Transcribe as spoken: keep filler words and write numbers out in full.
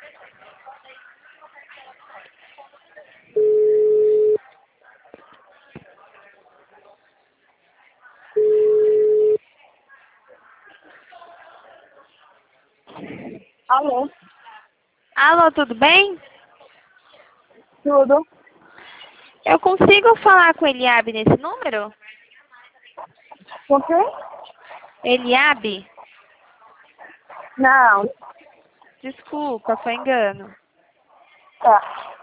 Alô? Alô, tudo bem? Tudo? Eu consigo falar com Eliabe nesse número? Com quem? Eliabe? Não. Desculpa, foi engano. Tá.